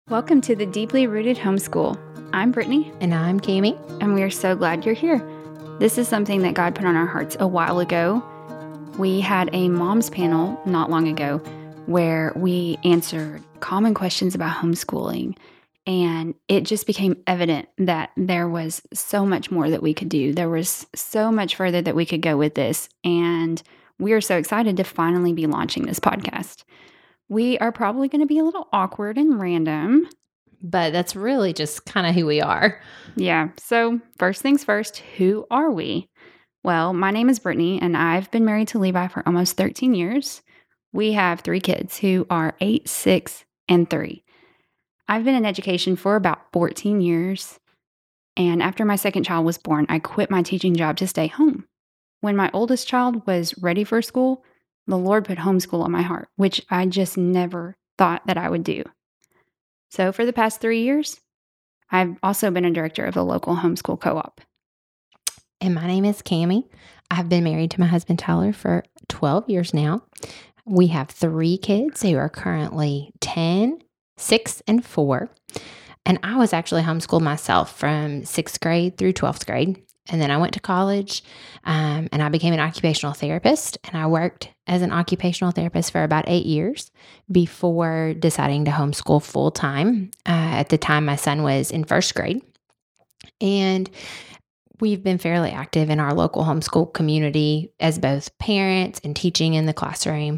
Welcome to the Deeply Rooted Homeschool. I'm Brittany. And I'm Cami. And we are so glad you're here. This is something that God put on our hearts a while ago. We had a mom's panel not long ago where we answered common questions about homeschooling. And it just became evident that there was so much more that we could do. There was so much further that we could go with this. And we are so excited to finally be launching this podcast. We are probably going to be a little awkward and random. But that's really just kind of who we are. Yeah. So first things first, who are we? Well, my name is Brittany, and I've been married to Levi for almost 13 years. We have 3 kids who are 8, 6, and 3. I've been in education for about 14 years. And after my second child was born, I quit my teaching job to stay home. When my oldest child was ready for school, the Lord put homeschool on my heart, which I just never thought that I would do. So for the past 3 years, I've also been a director of the local homeschool co-op. And my name is Cami. I've been married to my husband Tyler for 12 years now. We have 3 kids who are currently 10, 6, and 4. And I was actually homeschooled myself from 6th grade through 12th grade. And then I went to college and I became an occupational therapist. And I worked as an occupational therapist for about 8 years before deciding to homeschool full time. At the time, my son was in 1st grade. And we've been fairly active in our local homeschool community as both parents and teaching in the classroom.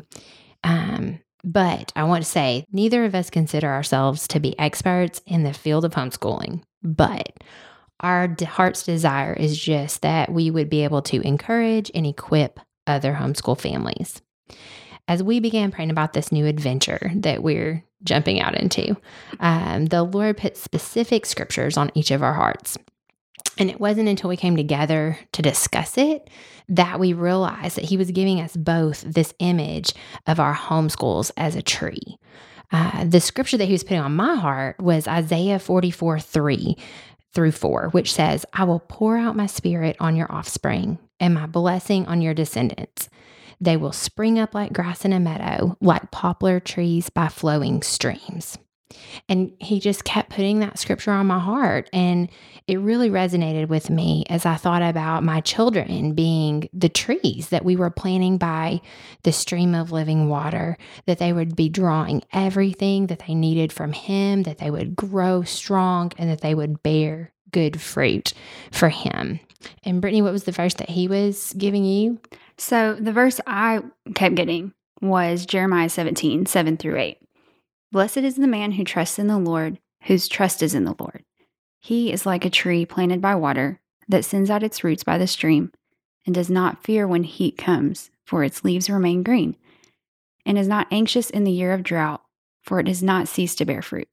But I want to say neither of us consider ourselves to be experts in the field of homeschooling. But our heart's desire is just that we would be able to encourage and equip other homeschool families. As we began praying about this new adventure that we're jumping out into, the Lord put specific scriptures on each of our hearts. And it wasn't until we came together to discuss it that we realized that He was giving us both this image of our homeschools as a tree. The scripture that He was putting on my heart was Isaiah 44:3 through 4, which says, "I will pour out my spirit on your offspring and my blessing on your descendants. They will spring up like grass in a meadow, like poplar trees by flowing streams." And He just kept putting that scripture on my heart. And it really resonated with me as I thought about my children being the trees that we were planting by the stream of living water, that they would be drawing everything that they needed from Him, that they would grow strong, and that they would bear good fruit for Him. And Brittany, what was the verse that He was giving you? So the verse I kept getting was Jeremiah 17, 7 through 8. "Blessed is the man who trusts in the Lord, whose trust is in the Lord. He is like a tree planted by water that sends out its roots by the stream and does not fear when heat comes, for its leaves remain green, and is not anxious in the year of drought, for it does not cease to bear fruit."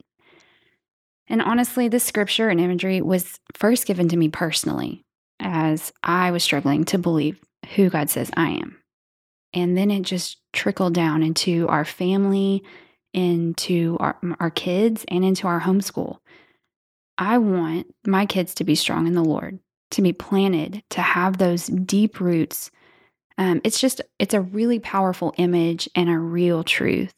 And honestly, this scripture and imagery was first given to me personally as I was struggling to believe who God says I am. And then it just trickled down into our family, into our kids, and into our homeschool. I want my kids to be strong in the Lord, to be planted, to have those deep roots. It's a really powerful image and a real truth.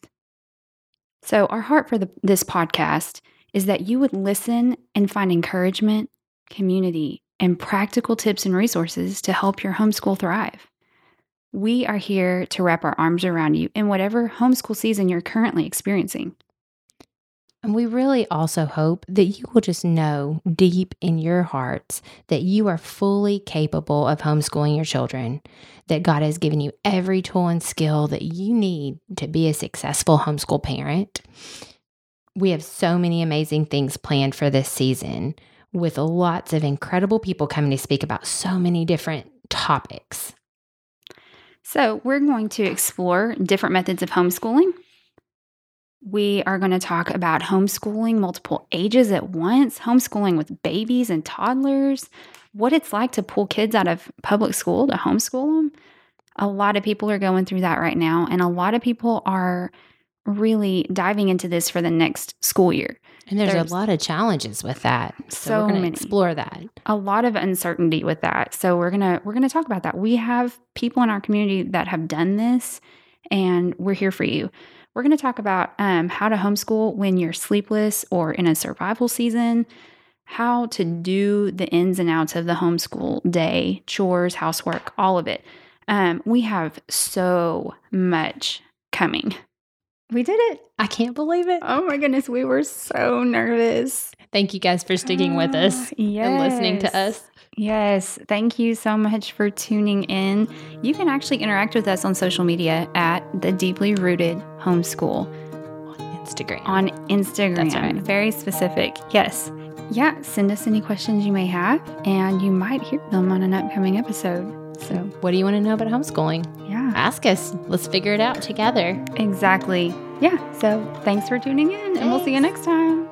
So our heart for this podcast is that you would listen and find encouragement, community, and practical tips and resources to help your homeschool thrive. We are here to wrap our arms around you in whatever homeschool season you're currently experiencing. And we really also hope that you will just know deep in your hearts that you are fully capable of homeschooling your children, that God has given you every tool and skill that you need to be a successful homeschool parent. We have so many amazing things planned for this season, with lots of incredible people coming to speak about so many different topics. So we're going to explore different methods of homeschooling. We are going to talk about homeschooling multiple ages at once, homeschooling with babies and toddlers, what it's like to pull kids out of public school to homeschool them. A lot of people are going through that right now, and a lot of people are really diving into this for the next school year. And there's a lot of challenges with that. So we're going to explore that. A lot of uncertainty with that. So we're going to talk about that. We have people in our community that have done this, and we're here for you. We're going to talk about how to homeschool when you're sleepless or in a survival season, how to do the ins and outs of the homeschool day, chores, housework, all of it. We have so much coming. We did it. I can't believe it. Oh my goodness, we were so nervous. Thank you guys for sticking with us and listening to us. Yes. Thank you so much for tuning in. You can actually interact with us on social media at The Deeply Rooted Homeschool. On Instagram. That's right. Very specific. Yes. Yeah. Send us any questions you may have, and you might hear them on an upcoming episode. So, what do you want to know about homeschooling? Yeah. Ask us. Let's figure it out together. Exactly. Yeah. So, thanks for tuning in, and we'll see you next time.